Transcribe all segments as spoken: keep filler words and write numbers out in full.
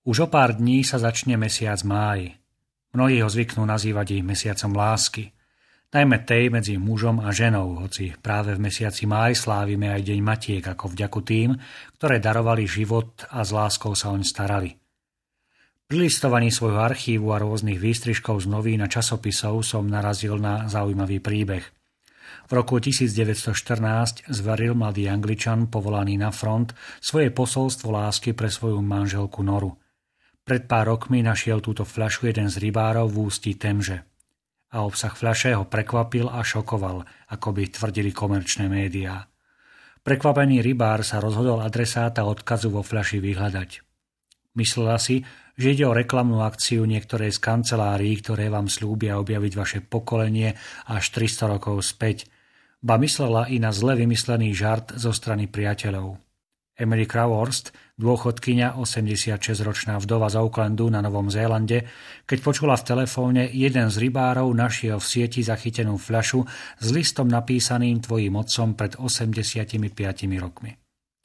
Už o pár dní sa začne mesiac máj. Mnohí ho zvyknú nazývať ich mesiacom lásky. Najmä tej medzi mužom a ženou, hoci práve v mesiaci máj slávime aj Deň matiek ako vďaku tým, ktoré darovali život a s láskou sa oň starali. Pri listovaní svojho archívu a rôznych výstrižkov z novín a časopisov som narazil na zaujímavý príbeh. V roku devätnásťstoštrnásť zveril mladý Angličan povolaný na front svoje posolstvo lásky pre svoju manželku Noru. Pred pár rokmi našiel túto fľašu jeden z rybárov v ústí Temže. A obsah fľaše ho prekvapil a šokoval, ako by tvrdili komerčné médiá. Prekvapený rybár sa rozhodol adresáta odkazu vo fľaši vyhľadať. Myslela si, že ide o reklamnú akciu niektorej z kancelárií, ktoré vám sľúbia objaviť vaše pokolenie až tristo rokov späť, ba myslela i na zle vymyslený žart zo strany priateľov. Emily Crowhurst, dôchodkyňa, osemdesiatšesťročná vdova z Aucklandu na Novom Zélande, keď počula v telefóne, jeden z rybárov našiel v sieti zachytenú fľašu s listom napísaným tvojím otcom pred osemdesiatimi piatimi rokmi.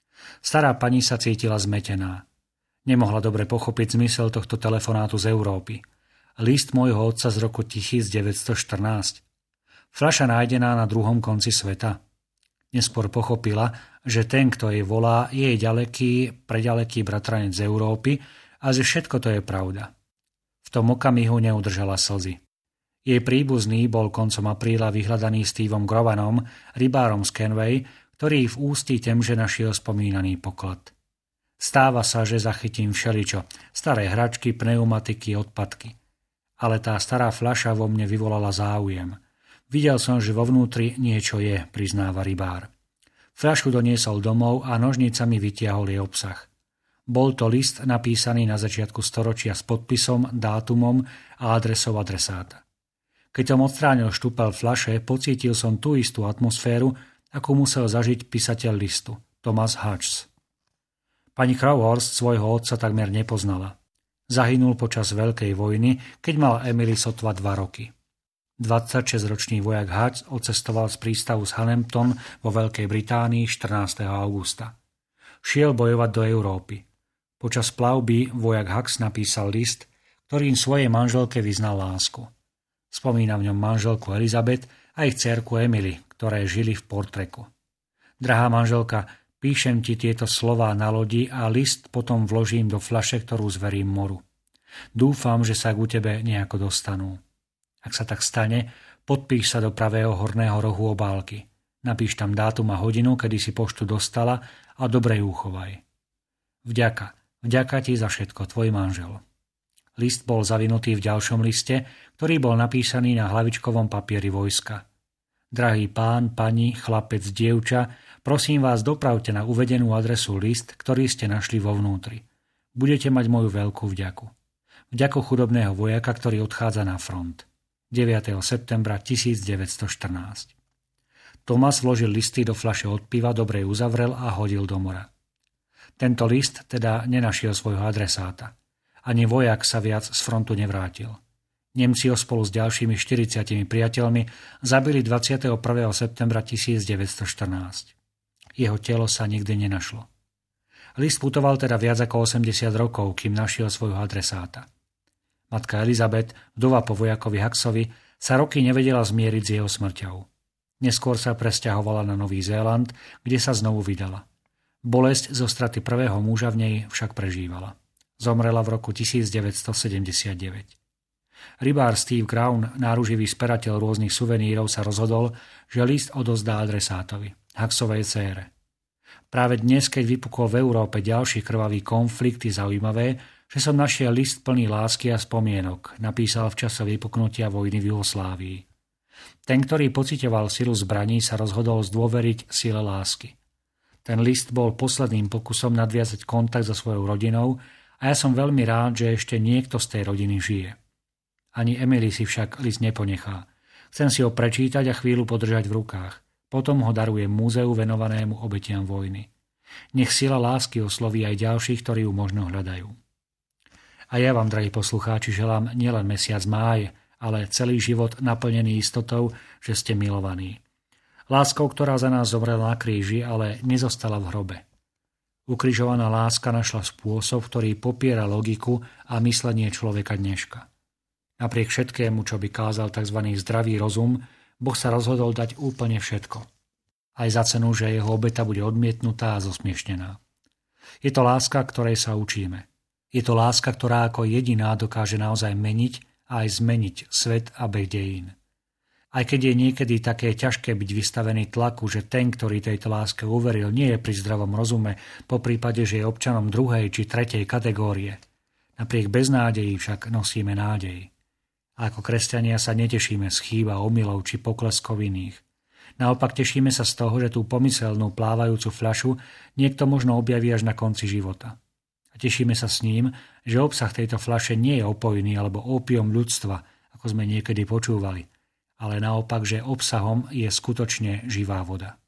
Stará pani sa cítila zmetená. Nemohla dobre pochopiť zmysel tohto telefonátu z Európy. List môjho otca z roku devätnásťstoštrnásť. Fľaša nájdená na druhom konci sveta. Neskôr pochopila, že ten, kto jej volá, je jej ďaleký, preďaleký bratranec z Európy a že všetko to je pravda. V tom okamihu neudržala slzy. Jej príbuzný bol koncom apríla vyhľadaný Steveom Grovanom, rybárom z Kenway, ktorý v ústí Temže našiel spomínaný poklad. Stáva sa, že zachytím všeličo, staré hračky, pneumatiky, odpadky. Ale tá stará fľaša vo mne vyvolala záujem. Videl som, že vo vnútri niečo je, priznáva rybár. Fľašu doniesol domov a nožnicami vytiahol jej obsah. Bol to list napísaný na začiatku storočia s podpisom, dátumom a adresou adresáta. Keď som odstránil štupel fľaše, pocítil som tú istú atmosféru, ako musel zažiť písateľ listu, Thomas Hodges. Pani Crowhurst svojho otca takmer nepoznala. Zahynul počas Veľkej vojny, keď mala Emily sotva dva roky. dvadsaťšesťročný vojak Hodges odcestoval z prístavu z Hampton vo Veľkej Británii štrnásteho augusta. Šiel bojovať do Európy. Počas plavby vojak Hodges napísal list, ktorým svojej manželke vyznal lásku. Spomína v ňom manželku Elizabeth a ich dcérku Emily, ktoré žili v Portreku. Drahá manželka, píšem ti tieto slová na lodi a list potom vložím do fľaše, ktorú zverím moru. Dúfam, že sa k tebe nejako dostanú. Ak sa tak stane, podpíš sa do pravého horného rohu obálky. Napíš tam dátum a hodinu, kedy si poštu dostala a dobre ju uchovaj. Vďaka. Vďaka ti za všetko, tvoj manžel. List bol zavinutý v ďalšom liste, ktorý bol napísaný na hlavičkovom papieri vojska. Drahý pán, pani, chlapec, dievča, prosím vás, dopravte na uvedenú adresu list, ktorý ste našli vo vnútri. Budete mať moju veľkú vďaku. Vďaku chudobného vojaka, ktorý odchádza na front. deviateho septembra devätnásťstoštrnásť. Thomas vložil listy do fľaše od piva, dobre ju uzavrel a hodil do mora. Tento list teda nenašiel svojho adresáta. Ani vojak sa viac z frontu nevrátil. Nemci ho spolu s ďalšími štyridsiatimi priateľmi zabili dvadsiateho prvého septembra devätnásťstoštrnásť. Jeho telo sa nikdy nenašlo. List putoval teda viac ako osemdesiat rokov, kým našiel svojho adresáta. Matka Elizabeth, vdova po vojakovi Hodgesovi, sa roky nevedela zmieriť s jeho smrťou. Neskôr sa presťahovala na Nový Zéland, kde sa znovu vydala. Bolesť zo straty prvého muža v nej však prežívala. Zomrela v roku devätnásťstosedemdesiatdeväť. Rybár Steve Grown, náruživý sperateľ rôznych suvenírov, sa rozhodol, že list odozdá adresátovi, Hodgesovej dcére. Práve dnes, keď vypukol v Európe ďalší krvavý konflikt, je zaujímavé, že som našiel list plný lásky a spomienok, napísal v čase vypuknutia vojny v Juhoslávii. Ten, ktorý pociťoval silu zbraní, sa rozhodol zdôveriť sile lásky. Ten list bol posledným pokusom nadviazať kontakt so svojou rodinou a ja som veľmi rád, že ešte niekto z tej rodiny žije. Ani Emily si však list neponechá. Chcem si ho prečítať a chvíľu podržať v rukách. Potom ho darujem múzeu venovanému obetiam vojny. Nech sila lásky osloví aj ďalších, ktorí ju možno hľadajú. A ja vám, drahí poslucháči, želám nielen mesiac máj, ale celý život naplnený istotou, že ste milovaní. Láskou, ktorá za nás zomrela na kríži, ale nezostala v hrobe. Ukrižovaná láska našla spôsob, ktorý popiera logiku a myslenie človeka dneška. Napriek všetkému, čo by kázal tzv. Zdravý rozum, Boh sa rozhodol dať úplne všetko. Aj za cenu, že jeho obeta bude odmietnutá a zosmiešnená. Je to láska, ktorej sa učíme. Je to láska, ktorá ako jediná dokáže naozaj meniť a aj zmeniť svet a beh dejín. Aj keď je niekedy také ťažké byť vystavený tlaku, že ten, ktorý tejto láske uveril, nie je pri zdravom rozume, po prípade, že je občanom druhej či tretej kategórie. Napriek beznádeji však nosíme nádej. A ako kresťania sa netešíme z chýb a omylov či pokleskov iných. Naopak tešíme sa z toho, že tú pomyselnú plávajúcu fľašu niekto možno objaví až na konci života. A tešíme sa s ním, že obsah tejto fľaše nie je opojný alebo ópium ľudstva, ako sme niekedy počúvali, ale naopak, že obsahom je skutočne živá voda.